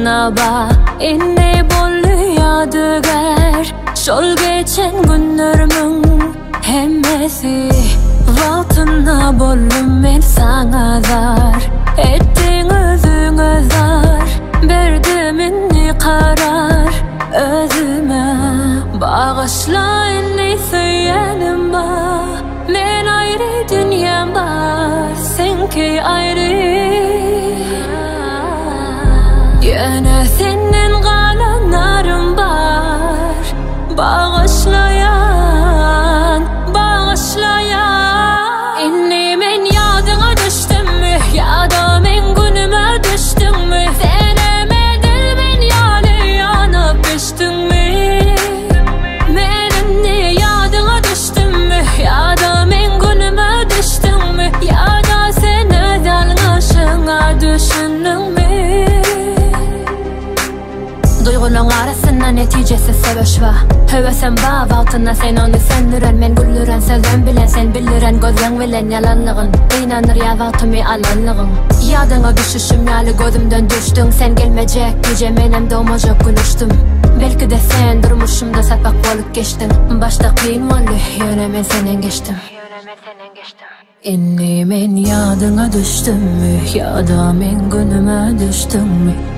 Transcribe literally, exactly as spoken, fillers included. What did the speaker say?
naba inne bolly yadıgar şol geçen günlerimin hemmesi Valtına bollum men sana dar ettin özüňe zar berdim inni karar özüme bağışla inni söylenim ba men ayrı dünyam var senki ayrı Yine senin kalanlarım var Bağışlayan, bağışlayan İnni men yadına düştüm mü Ya da men günüme düştüm mü Senemedin men yali yanıp düştüm mü Men inni yadına düştüm mü Ya da men günüme düştüm mü Ya da sen özel aşığına düşündün mü Duyguların arasında neticesi seveş va Hövesen bağ altına sen onu söndüren Men güllüren sözden bilen sen bildiren Gözden bilen yalanlığın İnanır ya vaktimi alanlığın Yadına düşüşüm yali gözümden düştün Sen gelmeyecek yüce menem doğmayacak gülüştüm Belki de sen durmuşumda satmak olup geçtin Başta kıyın vallahi yöne men senen geçtim İnni men yadına düştüm mü Ya da men günüme düştüm mü